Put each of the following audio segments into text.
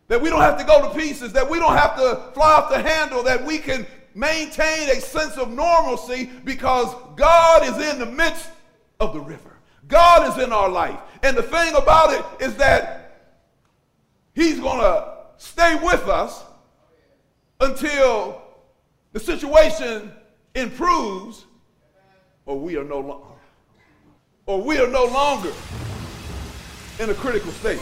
that we don't have to go to pieces, that we don't have to fly off the handle, that we can maintain a sense of normalcy because God is in the midst of the river. God is in our life. And the thing about it is that he's going to stay with us until the situation improves or we are no longer in a critical state.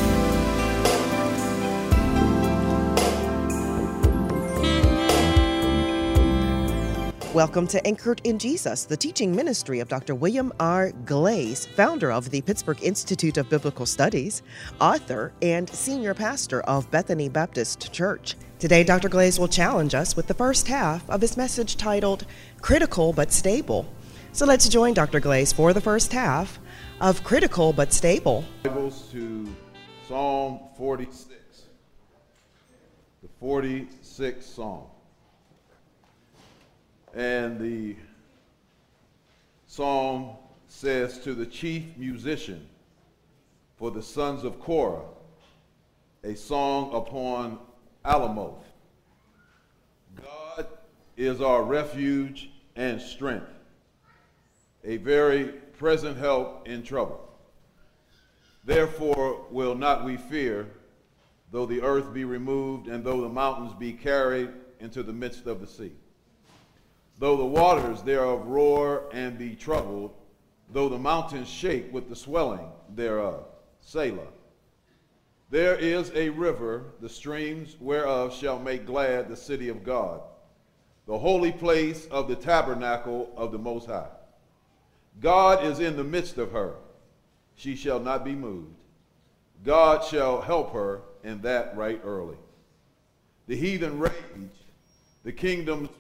Welcome to Anchored in Jesus, the teaching ministry of Dr. William R. Glaze, founder of the Pittsburgh Institute of Biblical Studies, author, and senior pastor of Bethany Baptist Church. Today, Dr. Glaze will challenge us with the first half of his message titled, Critical but Stable. So let's join Dr. Glaze for the first half of Critical but Stable. Bibles to Psalm 46, the 46th Psalm. And the psalm says, to the chief musician for the sons of Korah, a song upon Alamoth. God is our refuge and strength, a very present help in trouble. Therefore will not we fear, though the earth be removed, and though the mountains be carried into the midst of the sea. Though the waters thereof roar and be troubled, though the mountains shake with the swelling thereof. Selah. There is a river, the streams whereof shall make glad the city of God, the holy place of the tabernacle of the Most High. God is in the midst of her. She shall not be moved. God shall help her in that right early. The heathen raged, the kingdoms.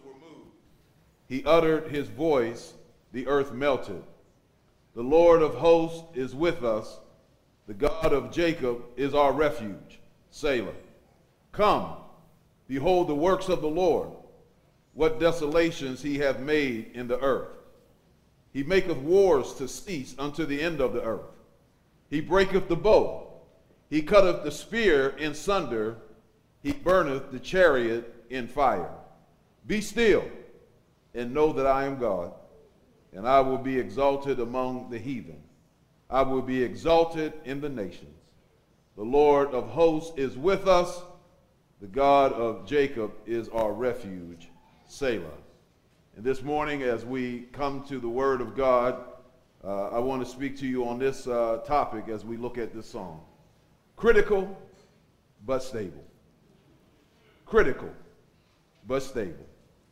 He uttered his voice, the earth melted. The Lord of hosts is with us. The God of Jacob is our refuge. Selah. Come, behold the works of the Lord, what desolations he hath made in the earth. He maketh wars to cease unto the end of the earth. He breaketh the bow. He cutteth the spear in sunder. He burneth the chariot in fire. Be still, and know that I am God, and I will be exalted among the heathen. I will be exalted in the nations. The Lord of hosts is with us. The God of Jacob is our refuge. Selah. And this morning, as we come to the Word of God, I want to speak to you on this topic as we look at this song. Critical, but stable. Critical, but stable.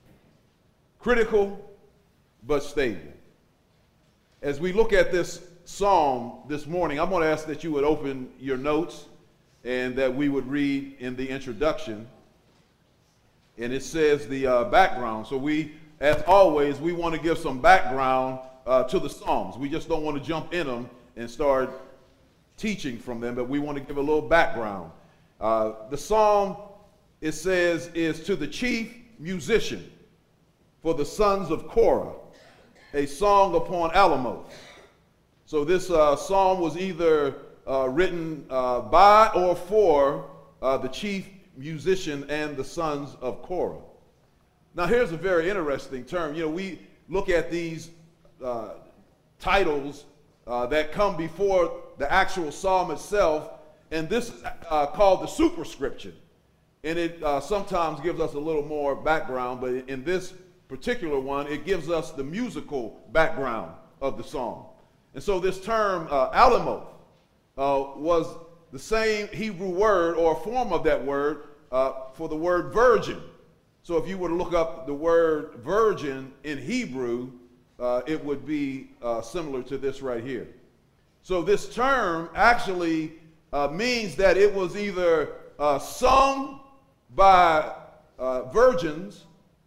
Critical, but stable. As we look at this psalm this morning, I'm going to ask that you would open your notes and that we would read in the introduction. And it says the background. So we, as always, we want to give some background to the psalms. We just don't want to jump in them and start teaching from them, but we want to give a little background. The psalm, it says, is to the chief musician for the sons of Korah, a song upon Alamoth. So this psalm was either written by or for the chief musician and the sons of Korah. Now here's a very interesting term. You know, we look at these titles that come before the actual psalm itself, and this is called the superscription. And it sometimes gives us a little more background, but in this particular one, it gives us the musical background of the song. And so this term, Alamoth, was the same Hebrew word or form of that word for the word virgin. So if you were to look up the word virgin in Hebrew, it would be similar to this right here. So this term actually means that it was either sung by virgins,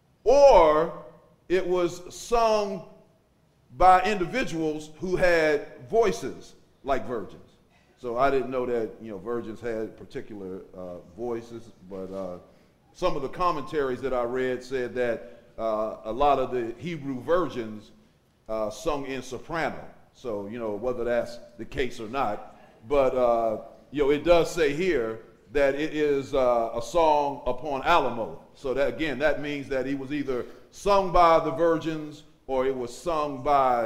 or it was sung by individuals who had voices like virgins. So I didn't know that, you know, virgins had particular voices, but some of the commentaries that I read said that a lot of the Hebrew virgins sung in soprano. So, you know, whether that's the case or not, but, you know, it does say here that it is a song upon alimony. So that, again, that means that he was either sung by the virgins or it was sung by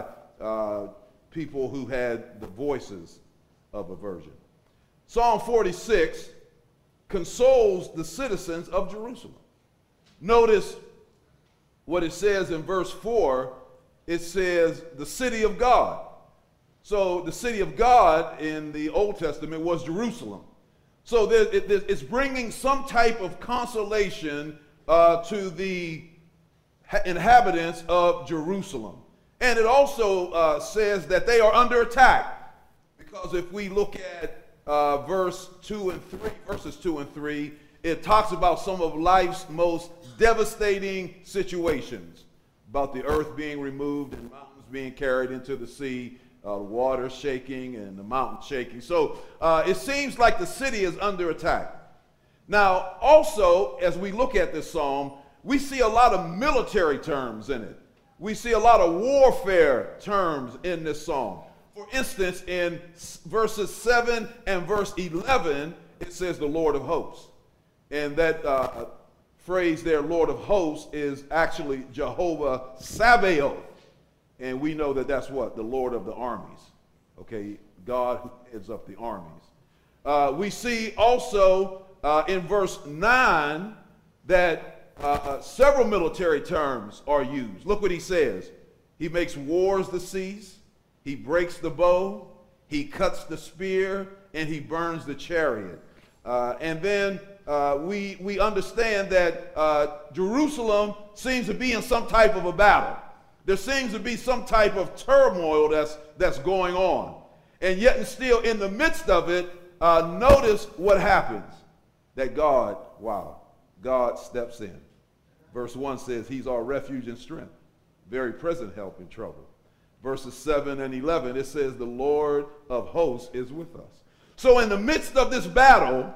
people who had the voices of a virgin. Psalm 46 consoles the citizens of Jerusalem. Notice what it says in verse 4. It says the city of God. So the city of God in the Old Testament was Jerusalem. So it's bringing some type of consolation to the inhabitants of Jerusalem. And it also says that they are under attack. Because if we look at verses 2 and 3, it talks about some of life's most devastating situations. About the earth being removed and mountains being carried into the sea, the water shaking and the mountain shaking. So it seems like the city is under attack. Now, also, as we look at this psalm, we see a lot of military terms in it. We see a lot of warfare terms in this psalm. For instance, in verses 7 and verse 11, it says the Lord of hosts. And that phrase there, Lord of hosts, is actually Jehovah Sabaoth. And we know that that's what? The Lord of the armies. Okay, God who heads up the armies. We see also in verse 9 that several military terms are used. Look what he says. He makes wars to cease. He breaks the bow. He cuts the spear. And he burns the chariot. And then we understand that Jerusalem seems to be in some type of a battle. There seems to be some type of turmoil that's going on. And yet and still in the midst of it, notice what happens. That God steps in. Verse 1 says he's our refuge and strength, very present help in trouble. Verses 7 and 11, it says the Lord of hosts is with us. So in the midst of this battle,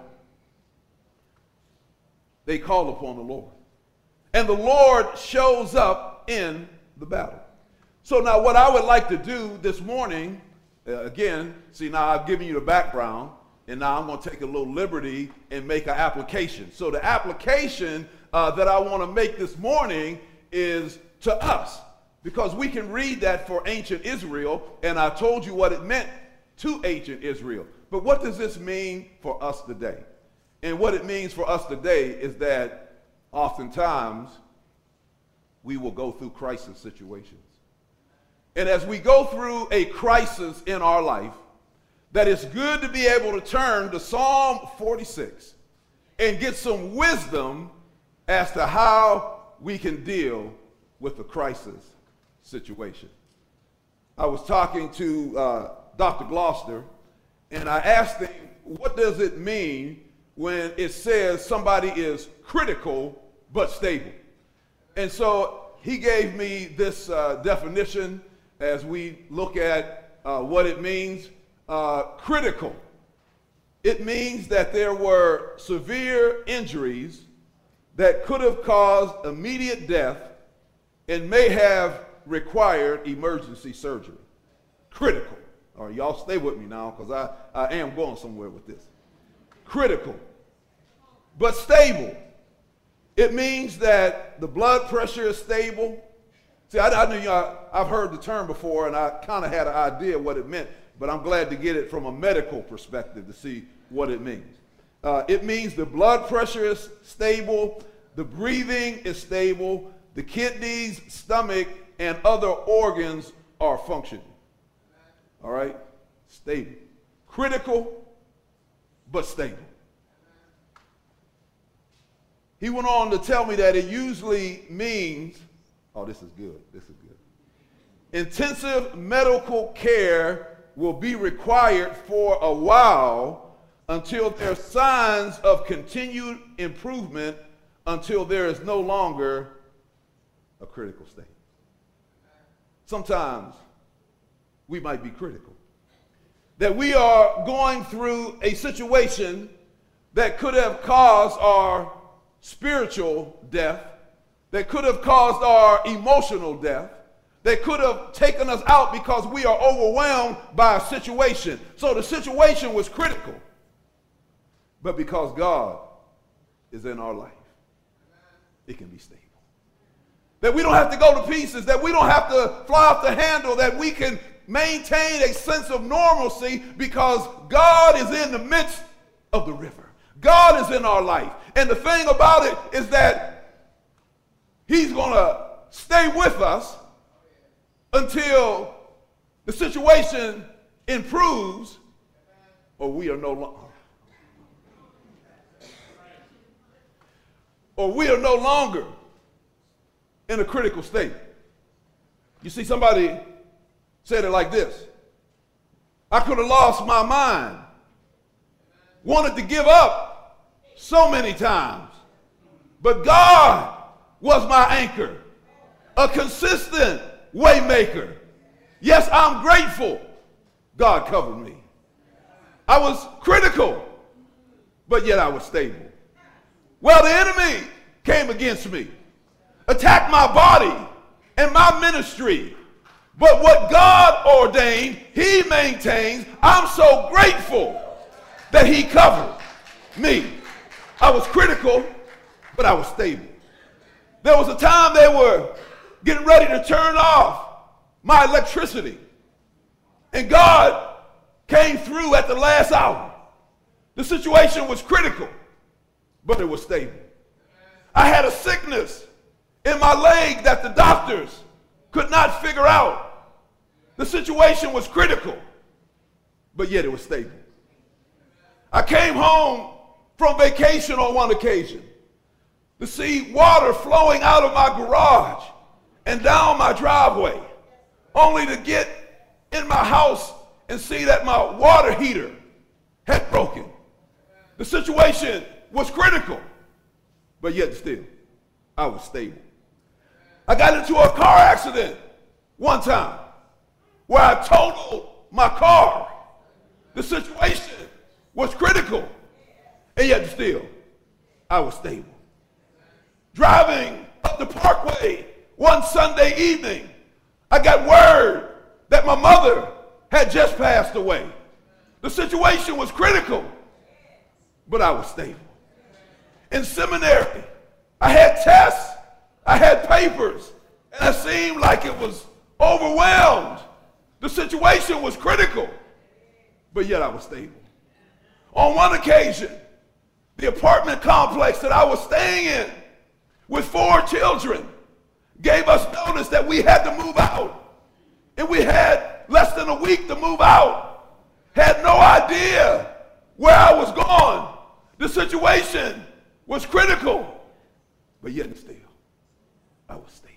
they call upon the Lord. And the Lord shows up in the battle. So now what I would like to do this morning, again, see now I've given you the background, and now I'm going to take a little liberty and make an application. So the application that I want to make this morning is to us, because we can read that for ancient Israel, and I told you what it meant to ancient Israel. But what does this mean for us today? And what it means for us today is that oftentimes we will go through crisis situations. And as we go through a crisis in our life, that it's good to be able to turn to Psalm 46 and get some wisdom as to how we can deal with the crisis situation. I was talking to Dr. Gloucester, and I asked him, what does it mean when it says somebody is critical but stable? And so he gave me this definition as we look at what it means. Critical. It means that there were severe injuries that could have caused immediate death and may have required emergency surgery. Critical. All right, y'all stay with me now because I am going somewhere with this. Critical. But stable. It means that the blood pressure is stable. See, I knew I've heard the term before, and I kind of had an idea what it meant, but I'm glad to get it from a medical perspective to see what it means. It means the blood pressure is stable, the breathing is stable, the kidneys, stomach, and other organs are functioning. All right? Stable. Critical, but stable. He went on to tell me that it usually means, oh, this is good, this is good. Intensive medical care will be required for a while until there are signs of continued improvement, until there is no longer a critical state. Sometimes we might be critical. That we are going through a situation that could have caused our spiritual death, that could have caused our emotional death, that could have taken us out because we are overwhelmed by a situation. So the situation was critical. But because God is in our life, it can be stable. That we don't have to go to pieces, that we don't have to fly off the handle, that we can maintain a sense of normalcy because God is in the midst of the river. God is in our life. And the thing about it is that he's going to stay with us until the situation improves or we are no longer in a critical state. You see, somebody said it like this: I could have lost my mind, wanted to give up so many times, but God was my anchor, a consistent way maker. Yes, I'm grateful God covered me. I was critical, but yet I was stable. Well, the enemy came against me, attacked my body and my ministry. But what God ordained, he maintains. I'm so grateful that he covered me. I was critical, but I was stable. There was a time they were getting ready to turn off my electricity. And God came through at the last hour. The situation was critical, but it was stable. I had a sickness in my leg that the doctors could not figure out. The situation was critical, but yet it was stable. I came home from vacation on one occasion to see water flowing out of my garage and down my driveway, only to get in my house and see that my water heater had broken. The situation was critical, but yet still, I was stable. I got into a car accident one time where I totaled my car. The situation was critical, and yet still, I was stable. Driving up the parkway one Sunday evening, I got word that my mother had just passed away. The situation was critical, but I was stable. In seminary, I had tests, I had papers, and I seemed like it was overwhelmed. The situation was critical, but yet I was stable. On one occasion, the apartment complex that I was staying in with 4 children gave us notice that we had to move out. And we had less than a week to move out. Had no idea where I was going. The situation was critical, but yet still, I was stable.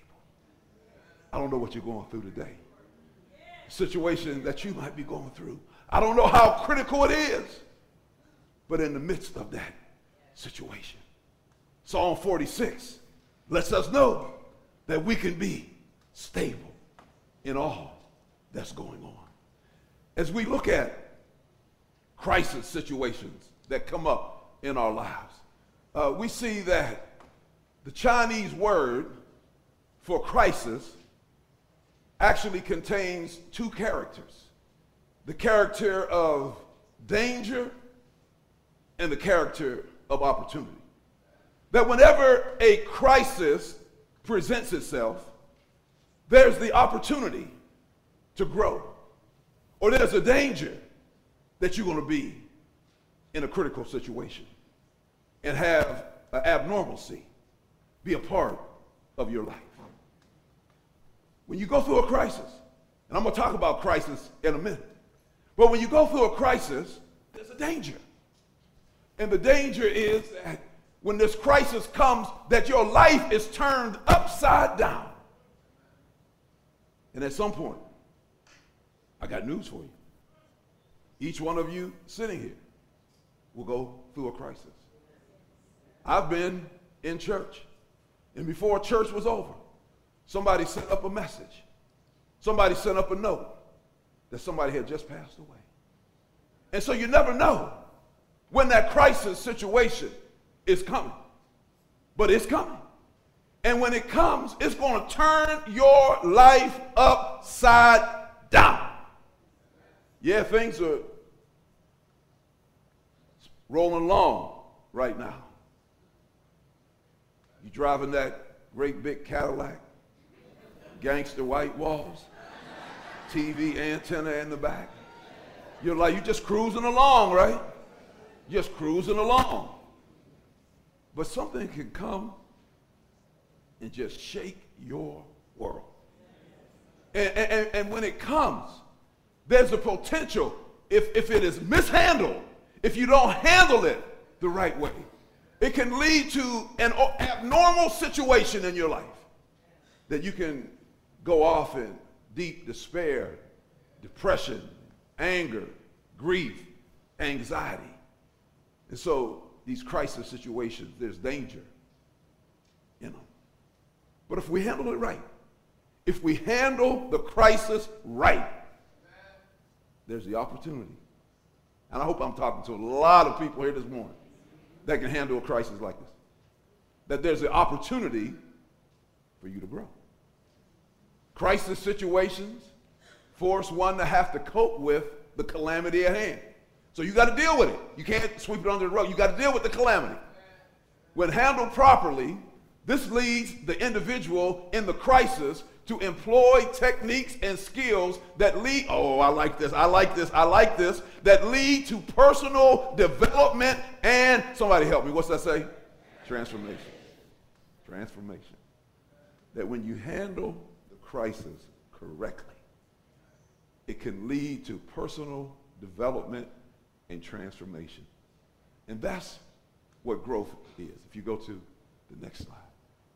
I don't know what you're going through today. The situation that you might be going through. I don't know how critical it is, but in the midst of that situation, Psalm 46 lets us know that we can be stable in all that's going on. As we look at crisis situations that come up in our lives, we see that the Chinese word for crisis actually contains 2 characters: the character of danger and the character of opportunity. That whenever a crisis presents itself, there's the opportunity to grow, or there's a danger that you're going to be in a critical situation and have an abnormalcy be a part of your life. When you go through a crisis, and I'm going to talk about crisis in a minute, but when you go through a crisis, there's a danger. And the danger is that when this crisis comes, that your life is turned upside down. And at some point, I got news for you. Each one of you sitting here will go through a crisis. I've been in church, and before church was over, somebody sent up a message. Somebody sent up a note that somebody had just passed away. And so you never know when that crisis situation is coming, but it's coming. And when it comes, it's going to turn your life upside down. Yeah, things are rolling along right now. You driving that great big Cadillac, gangster white walls, TV antenna in the back. You're like, you're just cruising along, right? Just cruising along. But something can come and just shake your world. And when it comes, there's a potential, if it is mishandled, if you don't handle it the right way, it can lead to an abnormal situation in your life that you can go off in deep despair, depression, anger, grief, anxiety. And so these crisis situations, there's danger in them. But if we handle it right, if we handle the crisis right, there's the opportunity. And I hope I'm talking to a lot of people here this morning that can handle a crisis like this. That there's the opportunity for you to grow. Crisis situations force one to have to cope with the calamity at hand. So you got to deal with it. You can't sweep it under the rug. You got to deal with the calamity. When handled properly, this leads the individual in the crisis to employ techniques and skills that lead, oh, I like this, I like this, I like this, that lead to personal development and, somebody help me, what's that say? Transformation. Transformation. That when you handle the crisis correctly, it can lead to personal development and transformation. And that's what growth is. If you go to the next slide.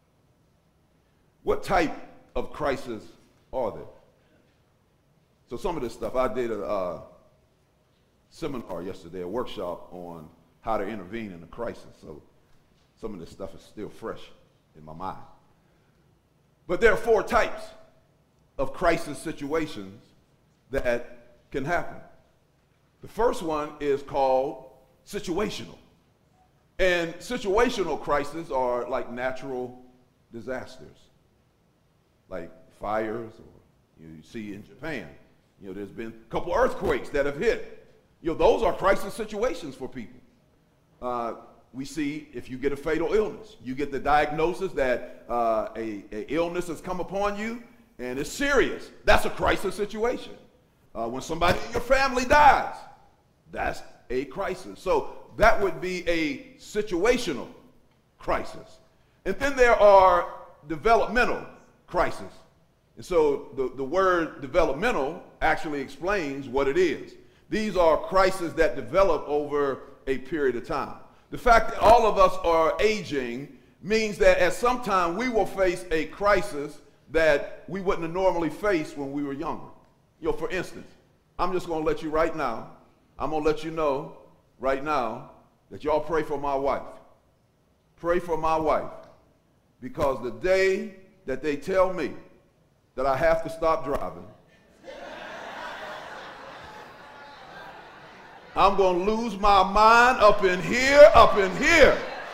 What type of crisis are there? So some of this stuff, I did a seminar yesterday, a workshop on how to intervene in a crisis. So some of this stuff is still fresh in my mind. But there are 4 types of crisis situations that can happen. The first one is called situational. And situational crises are like natural disasters, like fires, or you see in Japan, there's been a couple earthquakes that have hit. Those are crisis situations for people. We see if you get a fatal illness, you get the diagnosis that a illness has come upon you and it's serious. That's a crisis situation. When somebody in your family dies, that's a crisis. So that would be a situational crisis. And then there are developmental crisis. And so the word developmental actually explains what it is. These are crises that develop over a period of time. The fact that all of us are aging means that at some time we will face a crisis that we wouldn't have normally faced when we were younger. For instance, I'm just going to let you right now, I'm going to let you know right now that y'all pray for my wife. Pray for my wife. Because the day that they tell me that I have to stop driving, I'm going to lose my mind up in here, up in here.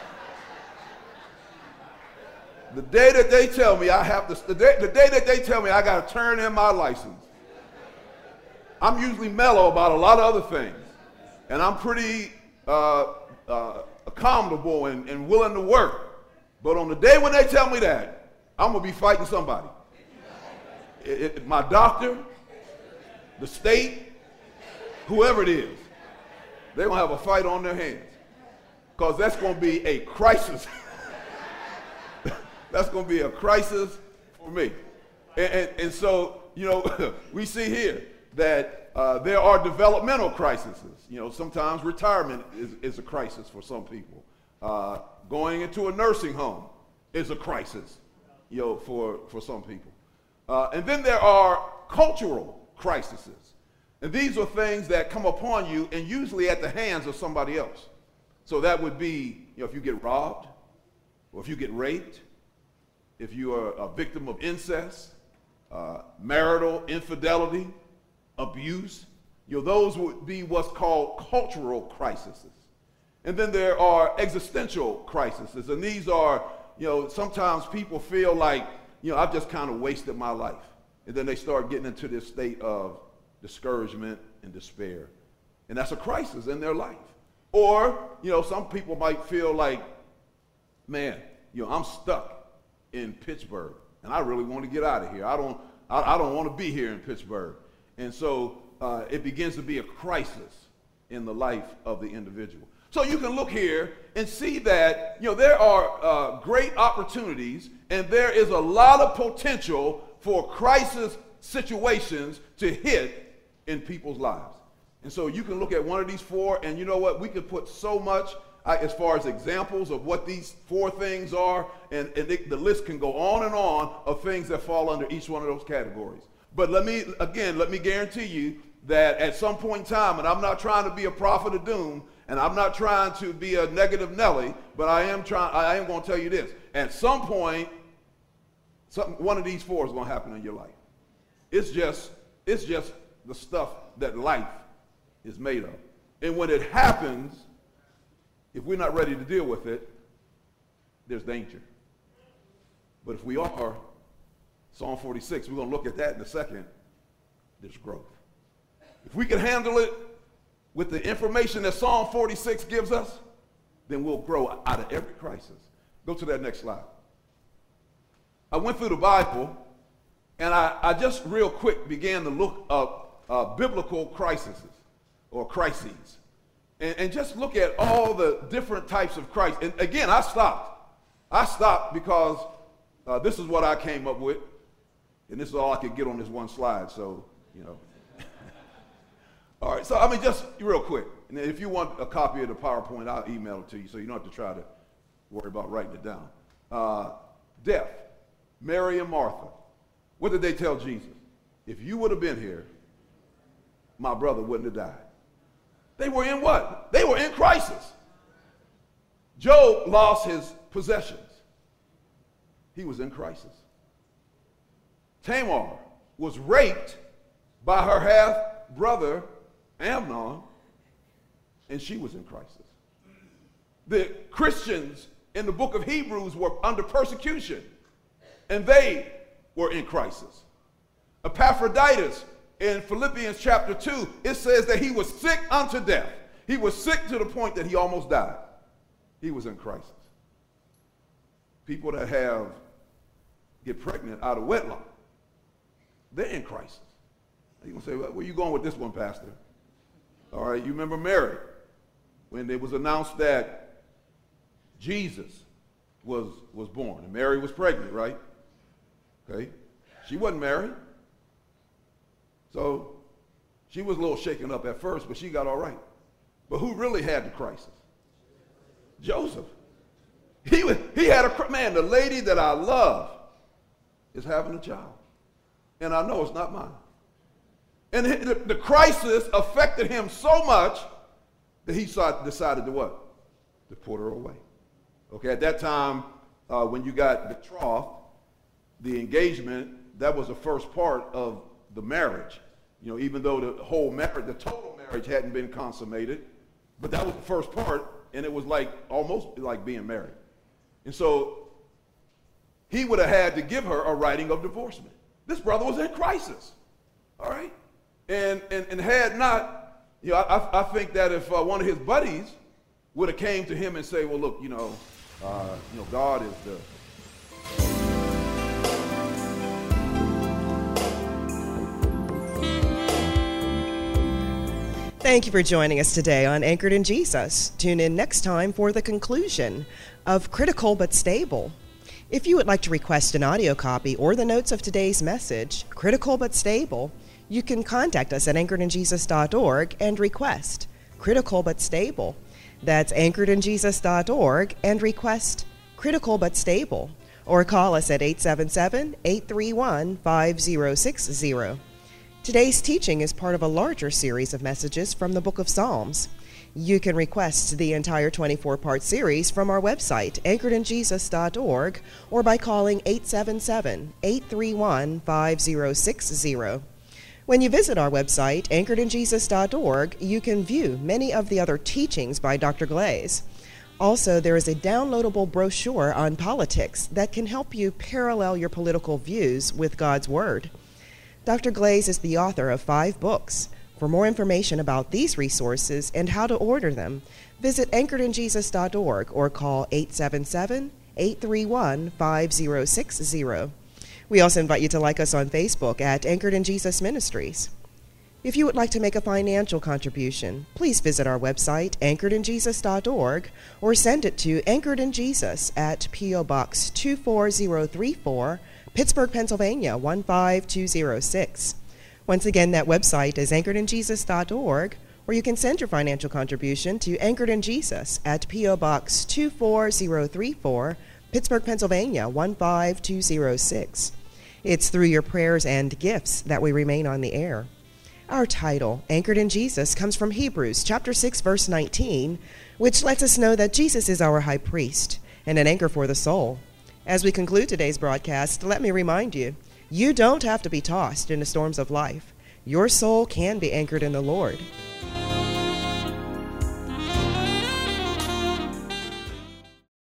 The day that they tell me I have to, the day that they tell me I got to turn in my license, I'm usually mellow about a lot of other things. And I'm pretty accommodable and willing to work. But on the day when they tell me that, I'm going to be fighting somebody. My doctor, the state, whoever it is, they're going to have a fight on their hands. Because that's going to be a crisis. That's going to be a crisis for me. And so, we see here that there are developmental crises. Sometimes retirement is a crisis for some people. Going into a nursing home is a crisis, for some people. And then there are cultural crises. And these are things that come upon you and usually at the hands of somebody else. So that would be, if you get robbed, or if you get raped, if you are a victim of incest, marital infidelity, abuse, those would be what's called cultural crises. And then there are existential crises. And these are, sometimes people feel like, I've just kind of wasted my life. And then they start getting into this state of discouragement and despair. And that's a crisis in their life. Or, some people might feel like, man, I'm stuck in Pittsburgh, and I really want to get out of here. I don't want to be here in Pittsburgh. And so it begins to be a crisis in the life of the individual. So you can look here and see that, there are great opportunities, and there is a lot of potential for crisis situations to hit in people's lives. And so you can look at one of these four, and you know what? We could put so much as far as examples of what these four things are, and the list can go on and on of things that fall under each one of those categories. But let me guarantee you that at some point in time, and I'm not trying to be a prophet of doom, and I'm not trying to be a negative Nelly, but I am going to tell you this. At some point, one of these four is going to happen in your life. It's just the stuff that life is made of. And when it happens, if we're not ready to deal with it, there's danger. But if we are, Psalm 46, we're going to look at that in a second, there's growth. If we can handle it with the information that Psalm 46 gives us, then we'll grow out of every crisis. Go to that next slide. I went through the Bible, and I just real quick began to look up biblical crises or crises. And just look at all the different types of crises. And again, I stopped because this is what I came up with. And this is all I could get on this one slide, so, All right, so just real quick. And if you want a copy of the PowerPoint, I'll email it to you so you don't have to try to worry about writing it down. Death, Mary and Martha. What did they tell Jesus? If you would have been here, my brother wouldn't have died. They were in what? They were in crisis. Job lost his possessions. He was in crisis. Tamar was raped by her half-brother, Amnon, and she was in crisis. The Christians in the book of Hebrews were under persecution, and they were in crisis. Epaphroditus, in Philippians chapter 2, it says that he was sick unto death. He was sick to the point that he almost died. He was in crisis. People that get pregnant out of wedlock, they're in crisis. You're going to say, well, where are you going with this one, Pastor? All right, you remember Mary, when it was announced that Jesus was born, and Mary was pregnant, right? Okay, she wasn't married. So she was a little shaken up at first, but she got all right. But who really had the crisis? Joseph. He had the lady that I love is having a child. And I know it's not mine. And the crisis affected him so much that he decided to what? To put her away. Okay, at that time, when you got betrothed, the engagement, that was the first part of the marriage. Even though the total marriage hadn't been consummated, but that was the first part, and it was almost like being married. And so he would have had to give her a writing of divorcement. This brother was in crisis, all right? And had not, I think that if one of his buddies would have came to him and say, well, look, God is the... Thank you for joining us today on Anchored in Jesus. Tune in next time for the conclusion of Critical but Stable. If you would like to request an audio copy or the notes of today's message, Critical but Stable, you can contact us at anchoredinjesus.org and request Critical but Stable. That's anchoredinjesus.org and request Critical but Stable. Or call us at 877-831-5060. Today's teaching is part of a larger series of messages from the book of Psalms. You can request the entire 24-part series from our website, anchoredinjesus.org, or by calling 877-831-5060. When you visit our website, anchoredinjesus.org, you can view many of the other teachings by Dr. Glaze. Also, there is a downloadable brochure on politics that can help you parallel your political views with God's Word. Dr. Glaze is the author of 5 books. For more information about these resources and how to order them, visit anchoredinjesus.org or call 877-831-5060. We also invite you to like us on Facebook at Anchored in Jesus Ministries. If you would like to make a financial contribution, please visit our website, anchoredinjesus.org, or send it to Anchored in Jesus at P.O. Box 24034, Pittsburgh, Pennsylvania 15206. Once again, that website is anchoredinjesus.org, or you can send your financial contribution to Anchored in Jesus at P.O. Box 24034, Pittsburgh, Pennsylvania 15206. It's through your prayers and gifts that we remain on the air. Our title, Anchored in Jesus, comes from Hebrews chapter 6, verse 19, which lets us know that Jesus is our high priest and an anchor for the soul. As we conclude today's broadcast, let me remind you, you don't have to be tossed in the storms of life. Your soul can be anchored in the Lord.